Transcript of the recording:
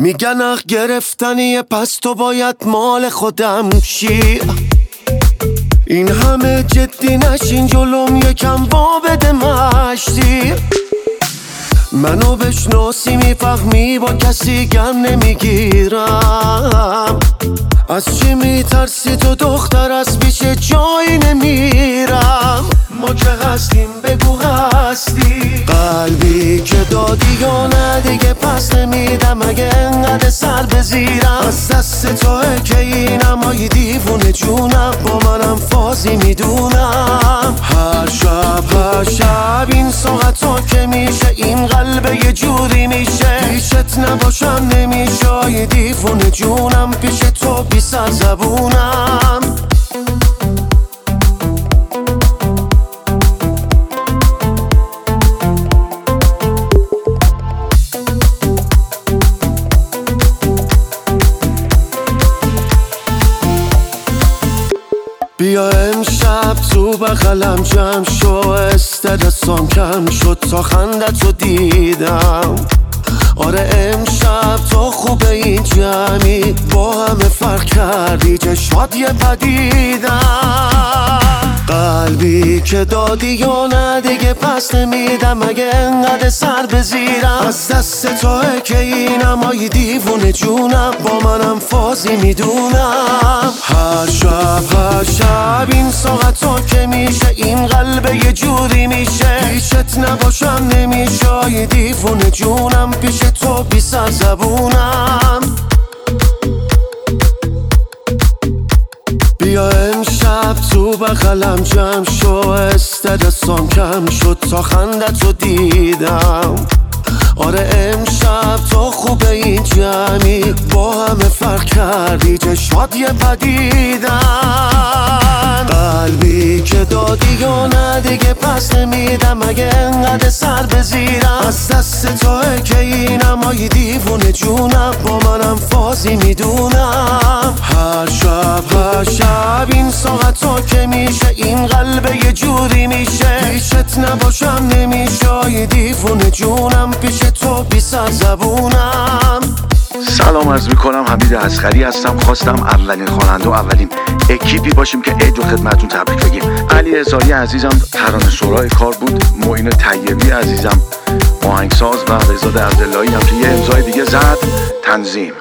میگن اخ گرفتنیه پس تو باید مال خودم شی. این همه جدی نشین جلوم یکم با بده مشتی. منو بشناسی میفهمی با کسی گم نمیگیرم. از چی میترسی تو دختر از پیش جایی نمیرم. ما که هستیم بگو هستی. قلبی که دادی یا نه دیگه پس نمیدم اگه انقدر سر بزیرم. از دست توه که اینمایی دیوونه جونم با منم فازی میدونم. هر شب این ساعتا که میشه این قلب یه جوری میشه. پیشت نباشم نمیشه یه دیوونه جونم پیش تو بی سر زبونم. بیا امشب تو بغلم جمع شو. استرسام کم شد تا خندتو دیدم. آره امشب تو خوبه این جمعی با همه فرق کردی چشمات یه پدیدم. قلبی که دادی یا نه دیگه پس نمیدم اگه انقدر سر بزیرم. از دست توه که اینمایی دیوونه جونم با منم فازی میدونم. هر شب این ساعتا که میشه این قلب یه جوری میشه. پیشت نباشم نمیشه یه دیوونه جونم پیش تو بی سر زبونم. بیا امشب تو بغلم جمع شو. استرسام کم شد تا خندتو دیدم. آره امشب تو خوبه این جمعی با همه فرق کردی چشمات یه پدیدن. قلبی که دادی یا نه دیگه پس نمیدم اگه انقدر سر بزیرم. از دست توه که اینمایی دیوونه جونم با منم فازی میدونم. هر شب این ساعتا که میشه این قلب یه جوری میشه. پیشت نباشم نمیشه یه دیوونه جونم پیش تو بی سر زبونم. سلام عرض میکنم، حمید اصغری هستم. خواستم اولین خواننده و اولین اکیپی باشیم که عید رو خدمتتون تبریک بگیم. علی هزاری عزیزم ترانه سرای کار بود. معین طیبی عزیزم آهنگساز و بهزاد عبداللهی هم که یه امضای دیگه زد تنظیم.